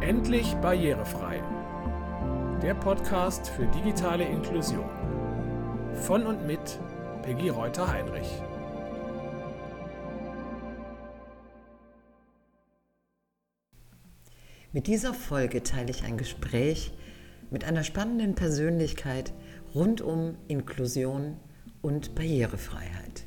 Endlich barrierefrei. Der Podcast für digitale Inklusion. Von und mit Peggy Reuter-Heinrich. Mit dieser Folge teile ich ein Gespräch mit einer spannenden Persönlichkeit rund um Inklusion und Barrierefreiheit.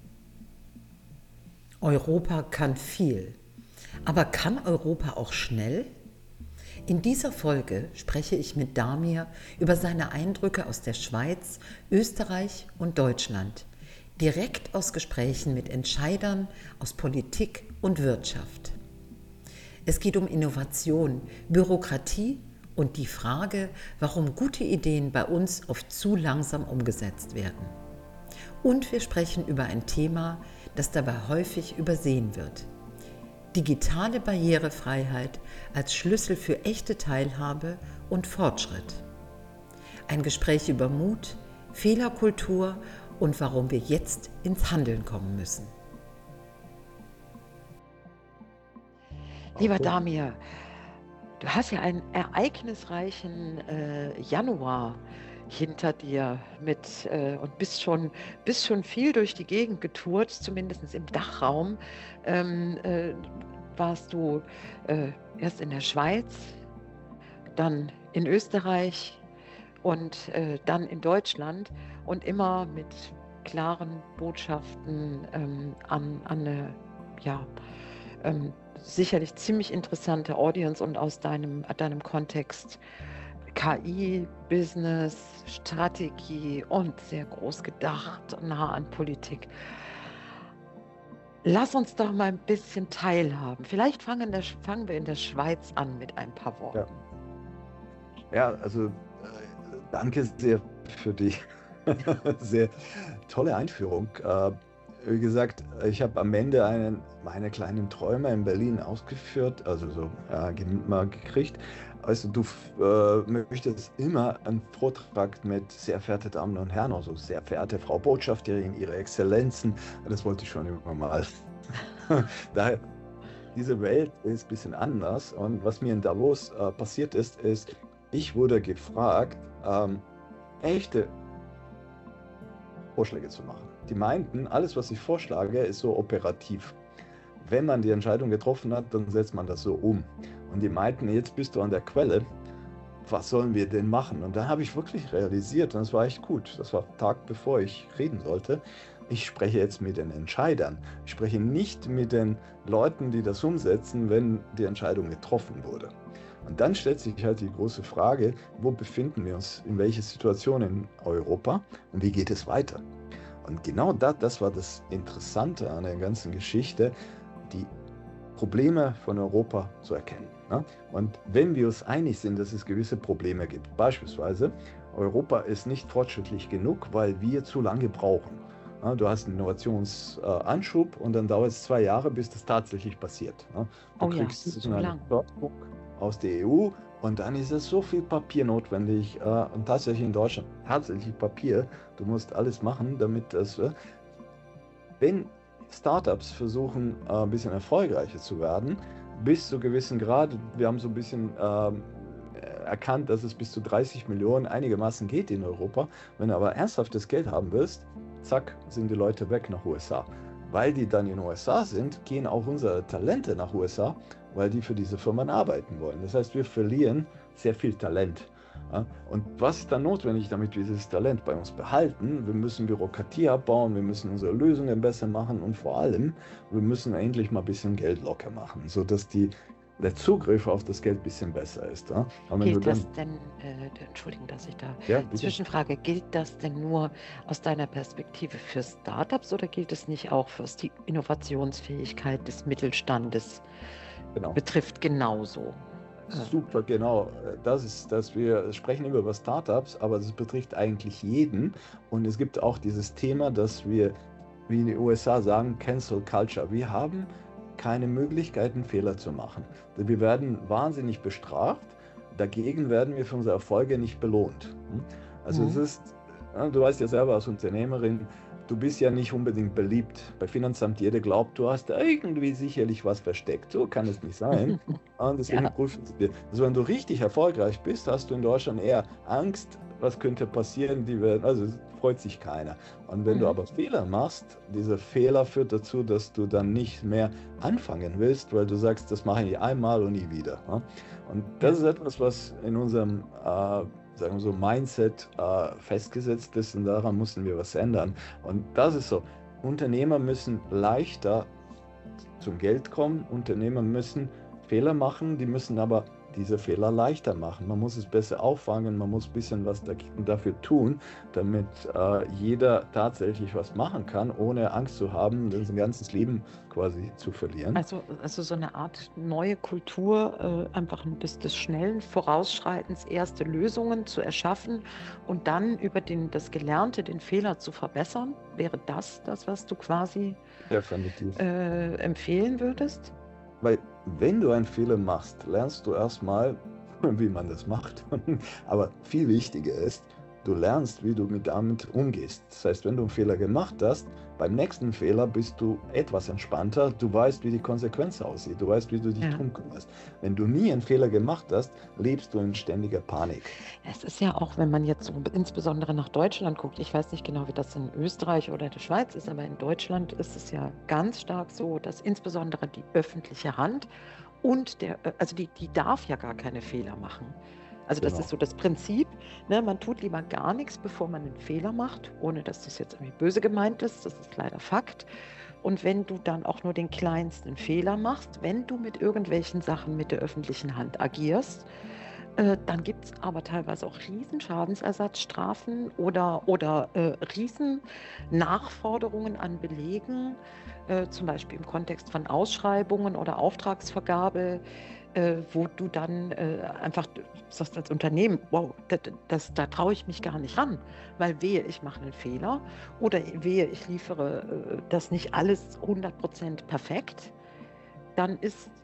Europa kann viel, aber kann Europa auch schnell? In dieser Folge spreche ich mit Damir über seine Eindrücke aus der Schweiz, Österreich und Deutschland, direkt aus Gesprächen mit Entscheidern aus Politik und Wirtschaft. Es geht um Innovation, Bürokratie und die Frage, warum gute Ideen bei uns oft zu langsam umgesetzt werden. Und wir sprechen über ein Thema, das dabei häufig übersehen wird: digitale Barrierefreiheit als Schlüssel für echte Teilhabe und Fortschritt. Ein Gespräch über Mut, Fehlerkultur und warum wir jetzt ins Handeln kommen müssen. Lieber Damir, du hast ja einen ereignisreichen Januar hinter dir und bist schon viel durch die Gegend getourt, zumindest im Dachraum. Warst du erst in der Schweiz, dann in Österreich und dann in Deutschland und immer mit klaren Botschaften an eine sicherlich ziemlich interessante Audience und aus deinem Kontext KI, Business, Strategie und sehr groß gedacht, nah an Politik. Lass uns doch mal ein bisschen teilhaben. Vielleicht fangen wir in der Schweiz an mit ein paar Worten. Ja, also danke sehr für die sehr tolle Einführung. Wie gesagt, ich habe am Ende meine kleinen Träume in Berlin ausgeführt, also mal gekriegt. Also du möchtest immer einen Vortrag mit sehr verehrte Damen und Herren, also sehr verehrte Frau Botschafterin, Ihre Exzellenzen, das wollte ich schon immer mal. Daher, diese Welt ist ein bisschen anders und was mir in Davos passiert ist, ich wurde gefragt, echte Vorschläge zu machen. Die meinten, alles, was ich vorschlage, ist so operativ. Wenn man die Entscheidung getroffen hat, dann setzt man das so um. Und die meinten, jetzt bist du an der Quelle, was sollen wir denn machen? Und dann habe ich wirklich realisiert, und das war echt gut, das war der Tag, bevor ich reden sollte, ich spreche jetzt mit den Entscheidern. Ich spreche nicht mit den Leuten, die das umsetzen, wenn die Entscheidung getroffen wurde. Und dann stellt sich halt die große Frage, wo befinden wir uns, in welcher Situation in Europa und wie geht es weiter? Und genau das war das Interessante an der ganzen Geschichte, die Probleme von Europa zu erkennen. Ne? Und wenn wir uns einig sind, dass es gewisse Probleme gibt, beispielsweise Europa ist nicht fortschrittlich genug, weil wir zu lange brauchen. Ne? Du hast einen Innovationsanschub und dann dauert es 2 Jahre, bis das tatsächlich passiert. Ne? Du kriegst so einen Förderung aus der EU und dann ist es so viel Papier notwendig und tatsächlich in Deutschland tatsächlich Papier. Du musst alles machen, damit das, wenn Startups versuchen, ein bisschen erfolgreicher zu werden, bis zu gewissen Grad, wir haben so ein bisschen erkannt, dass es bis zu 30 Millionen einigermaßen geht in Europa. Wenn du aber ernsthaftes Geld haben willst, zack, sind die Leute weg nach USA. Weil die dann in den USA sind, gehen auch unsere Talente nach USA, weil die für diese Firmen arbeiten wollen. Das heißt, wir verlieren sehr viel Talent. Ja? Und was ist dann notwendig, damit wir dieses Talent bei uns behalten? Wir müssen Bürokratie abbauen, wir müssen unsere Lösungen besser machen und vor allem, wir müssen endlich mal ein bisschen Geld locker machen, sodass der Zugriff auf das Geld ein bisschen besser ist. Ja? Gilt das denn, Entschuldigung, dass ich da zwischenfrage, gilt das denn nur aus deiner Perspektive für Startups oder gilt es nicht auch für die Innovationsfähigkeit des Mittelstandes? Genau. Betrifft genauso. Super, genau. Wir sprechen immer über Startups, aber das betrifft eigentlich jeden. Und es gibt auch dieses Thema, dass wir, wie in den USA sagen, Cancel Culture. Wir haben keine Möglichkeiten, Fehler zu machen. Wir werden wahnsinnig bestraft, dagegen werden wir für unsere Erfolge nicht belohnt. Also es ist, du weißt ja selber als Unternehmerin, du bist ja nicht unbedingt beliebt. Bei Finanzamt, jeder glaubt, du hast da irgendwie sicherlich was versteckt. So kann es nicht sein. Und deswegen Ja. prüfen sie dir. Also wenn du richtig erfolgreich bist, hast du in Deutschland eher Angst, was könnte passieren, also es freut sich keiner. Und wenn du aber Fehler machst, dieser Fehler führt dazu, dass du dann nicht mehr anfangen willst, weil du sagst, das mache ich einmal und nie wieder. Ne? Und das ist etwas, was in unserem sagen wir so, Mindset festgesetzt ist und daran müssen wir was ändern. Und das ist so. Unternehmer müssen leichter zum Geld kommen. Unternehmer müssen Fehler machen, die müssen aber diese Fehler leichter machen. Man muss es besser auffangen, man muss ein bisschen was dafür tun, damit jeder tatsächlich was machen kann, ohne Angst zu haben, sein ganzes Leben quasi zu verlieren. Also so eine Art neue Kultur, einfach des schnellen Vorausschreitens, erste Lösungen zu erschaffen und dann über das Gelernte, den Fehler zu verbessern. Wäre das, was du quasi Definitiv. empfehlen würdest? Weil wenn du einen Fehler machst, lernst du erstmal, wie man das macht. Aber viel wichtiger ist, du lernst, wie du damit umgehst. Das heißt, wenn du einen Fehler gemacht hast, beim nächsten Fehler bist du etwas entspannter. Du weißt, wie die Konsequenz aussieht. Du weißt, wie du dich drum kümmerst. Wenn du nie einen Fehler gemacht hast, lebst du in ständiger Panik. Es ist ja auch, wenn man jetzt so insbesondere nach Deutschland guckt, ich weiß nicht genau, wie das in Österreich oder der Schweiz ist, aber in Deutschland ist es ja ganz stark so, dass insbesondere die öffentliche Hand und die darf ja gar keine Fehler machen. Also das ist so das Prinzip, ne? Man tut lieber gar nichts, bevor man einen Fehler macht, ohne dass das jetzt irgendwie böse gemeint ist, das ist leider Fakt. Und wenn du dann auch nur den kleinsten Fehler machst, wenn du mit irgendwelchen Sachen mit der öffentlichen Hand agierst, dann gibt es aber teilweise auch riesen Schadensersatzstrafen oder riesen Nachforderungen an Belegen, zum Beispiel im Kontext von Ausschreibungen oder Auftragsvergabe, wo du dann einfach sagst als Unternehmen, wow, da traue ich mich gar nicht ran, weil wehe, ich mache einen Fehler oder wehe, ich liefere das nicht alles 100% perfekt, dann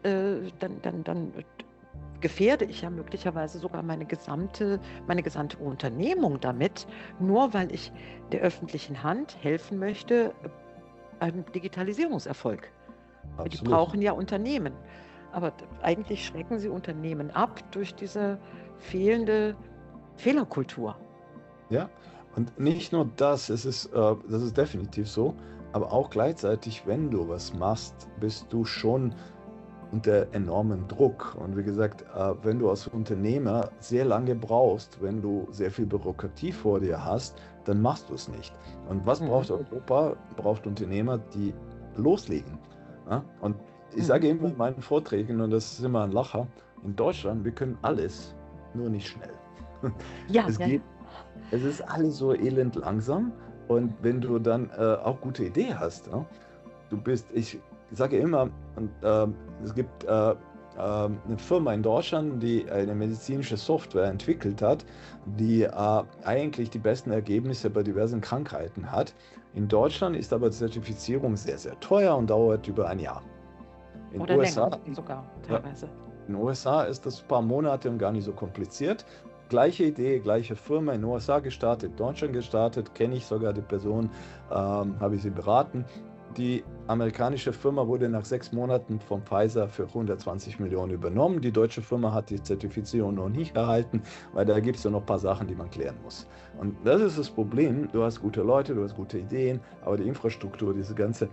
gefährde ich ja möglicherweise sogar meine gesamte Unternehmung damit, nur weil ich der öffentlichen Hand helfen möchte beim Digitalisierungserfolg. Absolut. Die brauchen ja Unternehmen. Aber eigentlich schrecken sie Unternehmen ab durch diese fehlende Fehlerkultur. Ja, und nicht nur das, das ist definitiv so, aber auch gleichzeitig, wenn du was machst, bist du schon unter enormem Druck. Und wie gesagt, wenn du als Unternehmer sehr lange brauchst, wenn du sehr viel Bürokratie vor dir hast, dann machst du es nicht. Und was braucht Europa? Braucht Unternehmer, die loslegen. Ja? Und ich sage immer in meinen Vorträgen, und das ist immer ein Lacher, in Deutschland, wir können alles, nur nicht schnell. Ja, es ist alles so elend langsam. Und wenn du dann auch gute Idee hast, ja? Ich sage immer, es gibt eine Firma in Deutschland, die eine medizinische Software entwickelt hat, die eigentlich die besten Ergebnisse bei diversen Krankheiten hat. In Deutschland ist aber die Zertifizierung sehr, sehr teuer und dauert über ein Jahr. Oder länger sogar teilweise. In den USA ist das ein paar Monate und gar nicht so kompliziert. Gleiche Idee, gleiche Firma, in den USA gestartet, in Deutschland gestartet, kenne ich sogar die Person, habe ich sie beraten. Die amerikanische Firma wurde nach 6 Monaten von Pfizer für 120 Millionen übernommen. Die deutsche Firma hat die Zertifizierung noch nicht erhalten, weil da gibt es ja noch ein paar Sachen, die man klären muss. Und das ist das Problem. Du hast gute Leute, du hast gute Ideen, aber die Infrastruktur, diese ganze,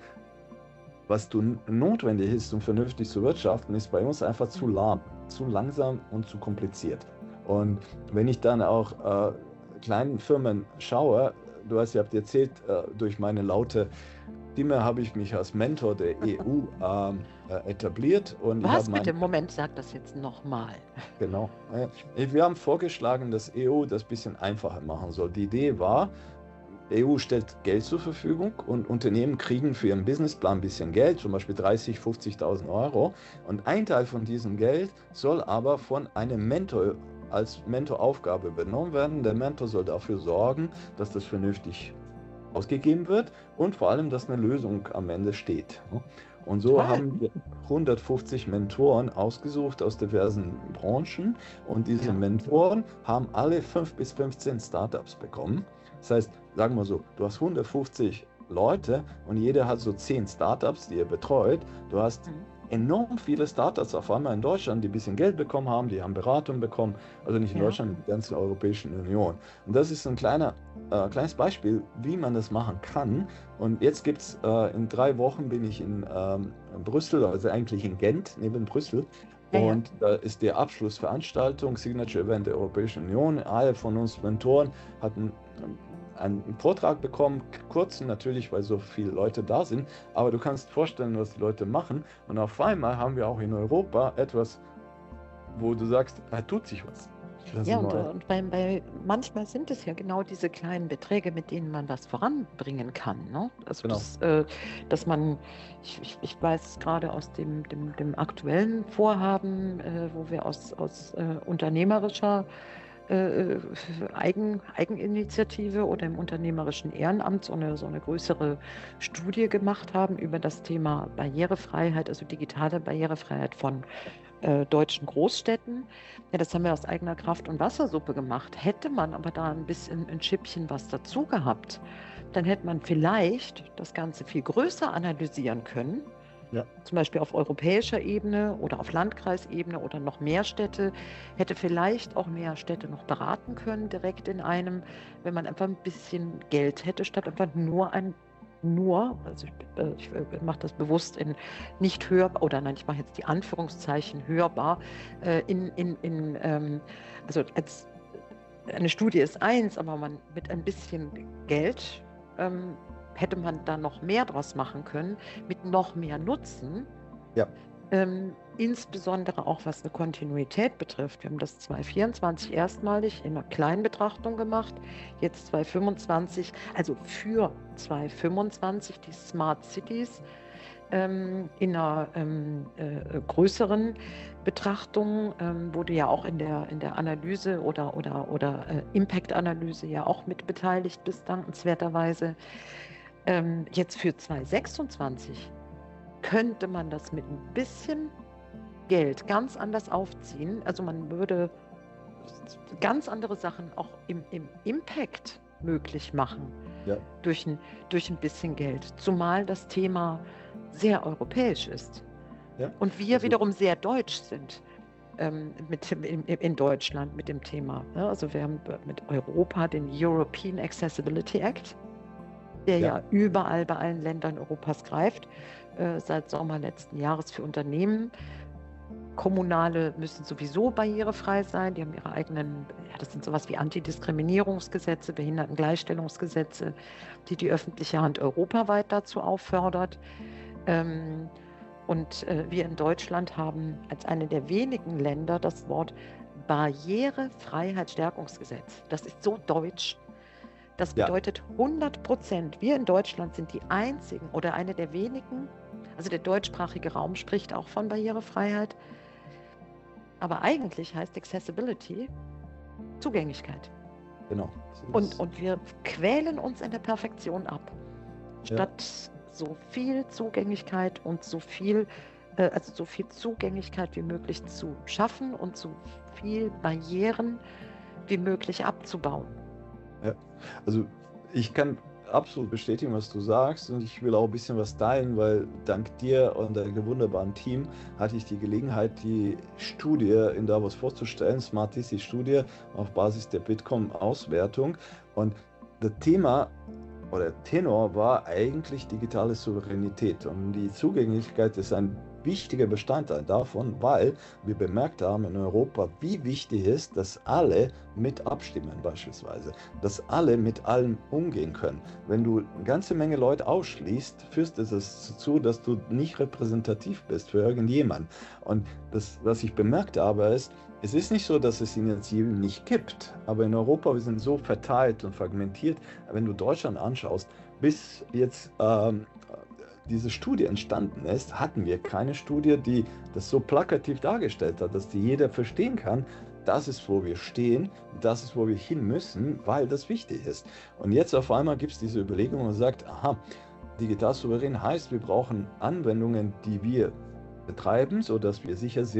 was notwendig ist, um vernünftig zu wirtschaften, ist bei uns einfach zu lahm, zu langsam und zu kompliziert. Und wenn ich dann auch kleinen Firmen schaue, du hast ja erzählt, durch meine laute Stimme habe ich mich als Mentor der EU etabliert. Und was bitte? Moment, sag das jetzt nochmal. Genau. Wir haben vorgeschlagen, dass EU das ein bisschen einfacher machen soll. Die Idee war, EU stellt Geld zur Verfügung und Unternehmen kriegen für ihren Businessplan ein bisschen Geld, zum Beispiel 30.000, 50.000 Euro. Und ein Teil von diesem Geld soll aber von einem Mentor als Mentoraufgabe übernommen werden. Der Mentor soll dafür sorgen, dass das vernünftig ausgegeben wird und vor allem, dass eine Lösung am Ende steht. Und so haben wir 150 Mentoren ausgesucht aus diversen Branchen und diese Mentoren haben alle 5 bis 15 Startups bekommen. Das heißt, sagen wir so, du hast 150 Leute und jeder hat so 10 Startups, die er betreut. Du hast enorm viele Startups auf einmal in Deutschland, die ein bisschen Geld bekommen haben, die haben Beratung bekommen, also nicht in Ja. Deutschland, in der ganzen Europäischen Union. Und das ist ein kleines Beispiel, wie man das machen kann. Und jetzt gibt es, in 3 Wochen bin ich in Brüssel, also eigentlich in Gent, neben Brüssel. Ja, ja. Und da ist die Abschlussveranstaltung, Signature Event der Europäischen Union. Alle von uns Mentoren hatten einen Vortrag bekommen, kurzen natürlich, weil so viele Leute da sind, aber du kannst vorstellen, was die Leute machen. Und auf einmal haben wir auch in Europa etwas, wo du sagst, da tut sich was. Das Ja, ist und, neu. und manchmal sind es ja genau diese kleinen Beträge, mit denen man was voranbringen kann. Ne? Also Genau. dass man, ich weiß es gerade aus dem aktuellen Vorhaben, wo wir aus unternehmerischer Eigeninitiative oder im unternehmerischen Ehrenamt so eine größere Studie gemacht haben über das Thema Barrierefreiheit, also digitale Barrierefreiheit von deutschen Großstädten. Ja, das haben wir aus eigener Kraft und Wassersuppe gemacht. Hätte man aber da ein Schippchen was dazu gehabt, dann hätte man vielleicht das Ganze viel größer analysieren können. Ja. Zum Beispiel auf europäischer Ebene oder auf Landkreisebene oder noch mehr Städte, hätte vielleicht auch mehr Städte noch beraten können, direkt in einem, wenn man einfach ein bisschen Geld hätte, statt einfach also ich mache das bewusst in nicht hörbar, oder nein, ich mache jetzt die Anführungszeichen hörbar, also als eine Studie ist eins, aber man mit ein bisschen Geld hätte man da noch mehr draus machen können, mit noch mehr Nutzen. Ja. Insbesondere auch was eine Kontinuität betrifft. Wir haben das 2024 erstmalig in einer kleinen Betrachtung gemacht, jetzt 2025, also für 2025 die Smart Cities in einer größeren Betrachtung, wo du ja auch in der Analyse oder Impact-Analyse ja auch mit beteiligt bist, dankenswerterweise. Jetzt für 2026 könnte man das mit ein bisschen Geld ganz anders aufziehen. Also man würde ganz andere Sachen auch im Impact möglich machen, Ja. durch ein bisschen Geld. Zumal das Thema sehr europäisch ist. Ja. Und wir Also- wiederum sehr deutsch sind in Deutschland mit dem Thema. Ja, also wir haben mit Europa den European Accessibility Act, der ja überall bei allen Ländern Europas greift, seit Sommer letzten Jahres für Unternehmen. Kommunale müssen sowieso barrierefrei sein. Die haben ihre eigenen, das sind sowas wie Antidiskriminierungsgesetze, Behindertengleichstellungsgesetze, die öffentliche Hand europaweit dazu auffordert. Und wir in Deutschland haben als eine der wenigen Länder das Wort Barrierefreiheitsstärkungsgesetz. Das ist so deutsch. Das bedeutet 100%. Wir in Deutschland sind die einzigen oder eine der wenigen, also der deutschsprachige Raum spricht auch von Barrierefreiheit. Aber eigentlich heißt Accessibility Zugänglichkeit. Genau. Und wir quälen uns in der Perfektion ab. Statt so viel Zugänglichkeit und so viel Zugänglichkeit wie möglich zu schaffen und so viel Barrieren wie möglich abzubauen. Ja, also ich kann absolut bestätigen, was du sagst, und ich will auch ein bisschen was teilen, weil dank dir und deinem wunderbaren Team hatte ich die Gelegenheit, die Studie in Davos vorzustellen, Smart City Studie auf Basis der Bitkom-Auswertung, und das Thema oder Tenor war eigentlich digitale Souveränität, und die Zugänglichkeit ist ein wichtiger Bestandteil davon, weil wir bemerkt haben in Europa, wie wichtig ist, dass alle mit abstimmen beispielsweise, dass alle mit allem umgehen können. Wenn du eine ganze Menge Leute ausschließt, führt es dazu, dass du nicht repräsentativ bist für irgendjemanden. Und das, was ich bemerkt habe, ist, es ist nicht so, dass es Initiativen nicht gibt, aber in Europa, wir sind so verteilt und fragmentiert. Wenn du Deutschland anschaust, bis jetzt diese Studie entstanden ist, hatten wir keine Studie, die das so plakativ dargestellt hat, dass die jeder verstehen kann, das ist, wo wir stehen, das ist, wo wir hin müssen, weil das wichtig ist. Und jetzt auf einmal gibt es diese Überlegung und sagt, aha, digital souverän heißt, wir brauchen Anwendungen, die wir betreiben, sodass wir sicher sind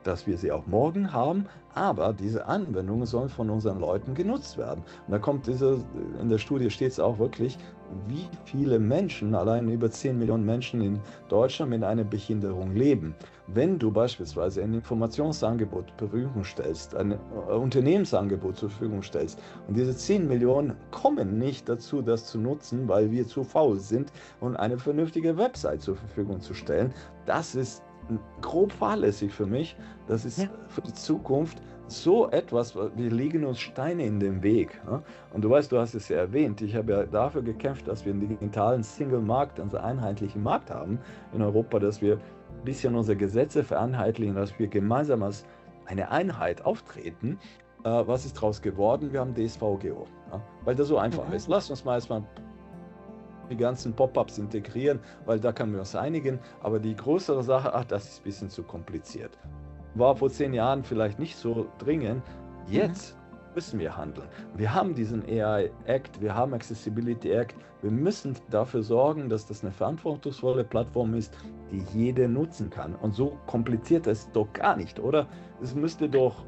dass wir sie auch morgen haben, aber diese Anwendungen sollen von unseren Leuten genutzt werden. Und da kommt in der Studie steht es auch wirklich, wie viele Menschen, allein über 10 Millionen Menschen in Deutschland mit einer Behinderung leben. Wenn du beispielsweise ein Informationsangebot zur Verfügung stellst, ein Unternehmensangebot zur Verfügung stellst und diese 10 Millionen kommen nicht dazu, das zu nutzen, weil wir zu faul sind und eine vernünftige Website zur Verfügung zu stellen, das ist grob fahrlässig für mich. Das ist für die Zukunft so etwas, wir legen uns Steine in den Weg. Ja? Und du weißt, du hast es ja erwähnt, ich habe ja dafür gekämpft, dass wir einen digitalen Single-Markt, also einen einheitlichen Markt haben in Europa, dass wir ein bisschen unsere Gesetze vereinheitlichen, dass wir gemeinsam als eine Einheit auftreten. Was ist daraus geworden? Wir haben DSVGO, ja? Weil das so einfach ist. Lass uns mal erstmal die ganzen Pop-ups integrieren, weil da können wir uns einigen. Aber die größere Sache, das ist ein bisschen zu kompliziert. War vor 10 Jahren vielleicht nicht so dringend. Jetzt müssen wir handeln. Wir haben diesen AI Act, wir haben Accessibility Act. Wir müssen dafür sorgen, dass das eine verantwortungsvolle Plattform ist, die jeder nutzen kann. Und so kompliziert ist es doch gar nicht, oder? Es müsste doch...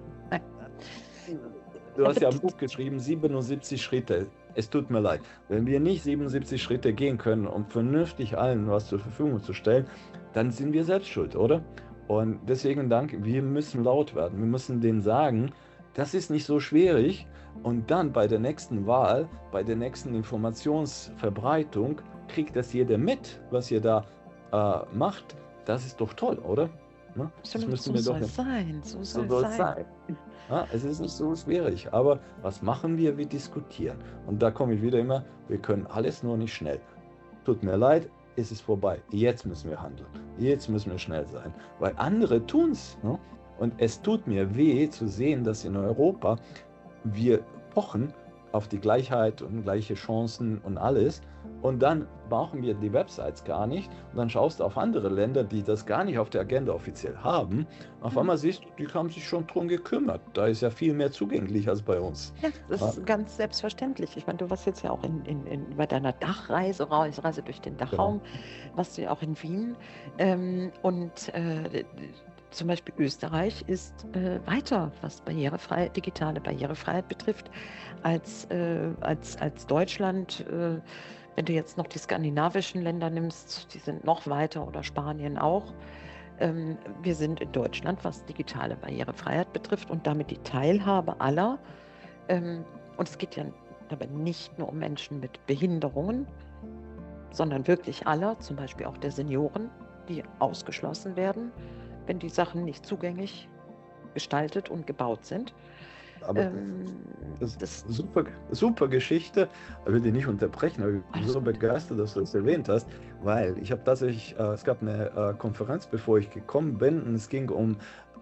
Du hast ja ein Buch geschrieben, 77 Schritte. Es tut mir leid. Wenn wir nicht 77 Schritte gehen können, um vernünftig allen was zur Verfügung zu stellen, dann sind wir selbst schuld, oder? Und deswegen wir müssen laut werden. Wir müssen denen sagen, das ist nicht so schwierig. Und dann bei der nächsten Wahl, bei der nächsten Informationsverbreitung, kriegt das jeder mit, was ihr da macht. Das ist doch toll, oder? Ne? Das müssen wir doch sein. So soll es sein. Ja, es ist nicht so schwierig, aber was machen wir? Wir diskutieren. Und da komme ich wieder immer, wir können alles nur nicht schnell. Tut mir leid, es ist vorbei. Jetzt müssen wir handeln. Jetzt müssen wir schnell sein. Weil andere tun es. Ne? Und es tut mir weh zu sehen, dass in Europa wir pochen auf die Gleichheit und gleiche Chancen und alles. Und dann brauchen wir die Websites gar nicht. Und dann schaust du auf andere Länder, die das gar nicht auf der Agenda offiziell haben. Auf einmal siehst du, die haben sich schon drum gekümmert. Da ist ja viel mehr zugänglich als bei uns. Ja, das ist ganz selbstverständlich. Ich meine, du warst jetzt ja auch bei deiner Dachreise, Reise durch den Dachraum, warst du ja auch in Wien. Zum Beispiel Österreich ist weiter, was digitale Barrierefreiheit betrifft, als Deutschland. Wenn du jetzt noch die skandinavischen Länder nimmst, die sind noch weiter, oder Spanien auch. Wir sind in Deutschland, was digitale Barrierefreiheit betrifft und damit die Teilhabe aller. Und es geht ja dabei nicht nur um Menschen mit Behinderungen, sondern wirklich aller, zum Beispiel auch der Senioren, die ausgeschlossen werden, wenn die Sachen nicht zugänglich gestaltet und gebaut sind. Aber das ist super Geschichte. Ich will dich nicht unterbrechen, aber ich bin so begeistert, dass du das erwähnt hast, weil ich habe tatsächlich, es gab eine Konferenz, bevor ich gekommen bin, und es ging um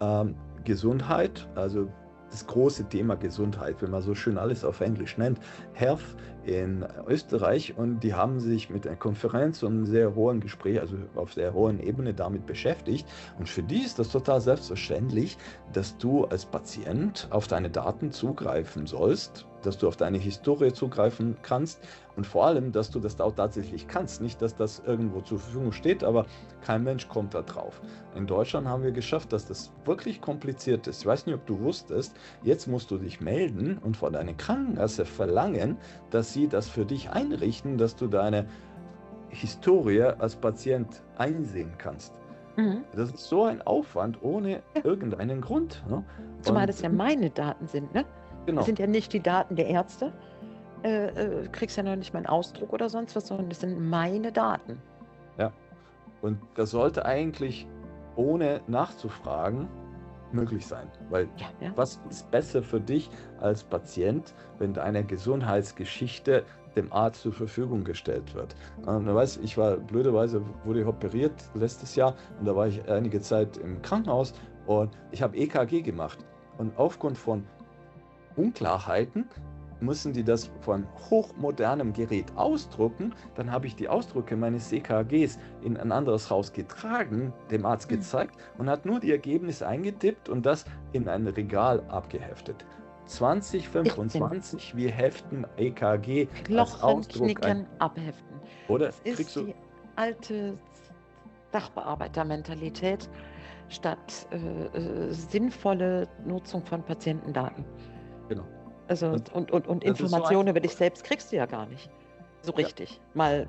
Gesundheit, also das große Thema Gesundheit, wenn man so schön alles auf Englisch nennt, Health in Österreich, und die haben sich mit einer Konferenz und einem sehr hohen Gespräch, also auf sehr hohen Ebene damit beschäftigt, und für die ist das total selbstverständlich, dass du als Patient auf deine Daten zugreifen sollst, dass du auf deine Historie zugreifen kannst und vor allem, dass du das auch tatsächlich kannst. Nicht, dass das irgendwo zur Verfügung steht, aber kein Mensch kommt da drauf. In Deutschland haben wir geschafft, dass das wirklich kompliziert ist. Ich weiß nicht, ob du wusstest, jetzt musst du dich melden und von deiner Krankenkasse verlangen, dass sie das für dich einrichten, dass du deine Historie als Patient einsehen kannst. Das ist so ein Aufwand ohne irgendeinen Grund. Ne? Zumal das ja meine Daten sind, ne? Genau. Das sind ja nicht die Daten der Ärzte. Kriegst ja noch nicht mal einen Ausdruck oder sonst was, sondern das sind meine Daten. Ja, und das sollte eigentlich ohne nachzufragen möglich sein, weil was ist besser für dich als Patient, wenn deine Gesundheitsgeschichte dem Arzt zur Verfügung gestellt wird? Ich war blöderweise, wurde ich operiert letztes Jahr, und da war ich einige Zeit im Krankenhaus und ich habe EKG gemacht, und aufgrund von Unklarheiten müssen die das von hochmodernem Gerät ausdrucken. Dann habe ich die Ausdrucke meines EKGs in ein anderes Haus getragen, dem Arzt gezeigt, und hat nur die Ergebnisse eingetippt und das in ein Regal abgeheftet. 2025, wir heften EKG als Ausdruck ein. Abheften. Oder das ist die alte Sachbearbeitermentalität. statt sinnvolle Nutzung von Patientendaten. Genau. Also und das ist so Informationen einfach. über dich selbst kriegst du ja gar nicht. So richtig. Ja.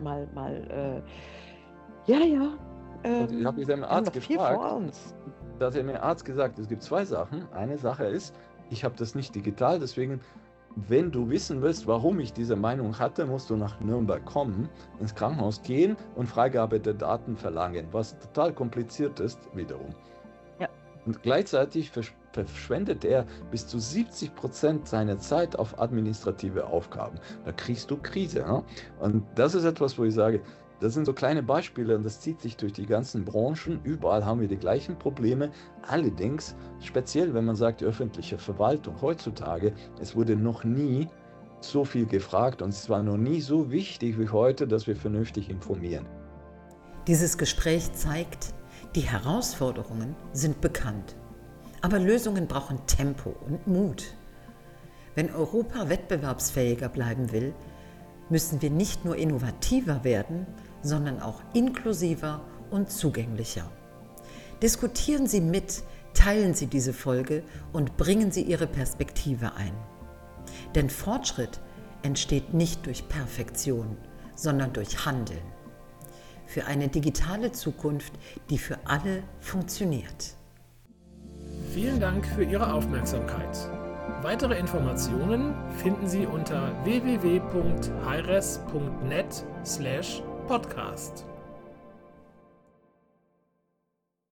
Und ich habe mich dem Wir haben Arzt noch viel gefragt, vor uns. da hat mir der Arzt gesagt, es gibt zwei Sachen. Eine Sache ist, ich habe das nicht digital, deswegen, wenn du wissen willst, warum ich diese Meinung hatte, musst du nach Nürnberg kommen, ins Krankenhaus gehen und Freigabe der Daten verlangen, was total kompliziert ist, wiederum. Ja. Und gleichzeitig verschwendet er bis zu 70% seiner Zeit auf administrative Aufgaben. Da kriegst du Krise. Ja? Und das ist etwas, wo ich sage, das sind so kleine Beispiele und das zieht sich durch die ganzen Branchen. Überall haben wir die gleichen Probleme. Allerdings, speziell wenn man sagt, die öffentliche Verwaltung heutzutage, es wurde noch nie so viel gefragt und es war noch nie so wichtig wie heute, dass wir vernünftig informieren. Dieses Gespräch zeigt, die Herausforderungen sind bekannt. Aber Lösungen brauchen Tempo und Mut. Wenn Europa wettbewerbsfähiger bleiben will, müssen wir nicht nur innovativer werden, sondern auch inklusiver und zugänglicher. Diskutieren Sie mit, teilen Sie diese Folge und bringen Sie Ihre Perspektive ein. Denn Fortschritt entsteht nicht durch Perfektion, sondern durch Handeln. Für eine digitale Zukunft, die für alle funktioniert. Vielen Dank für Ihre Aufmerksamkeit. Weitere Informationen finden Sie unter www.heires.net/podcast.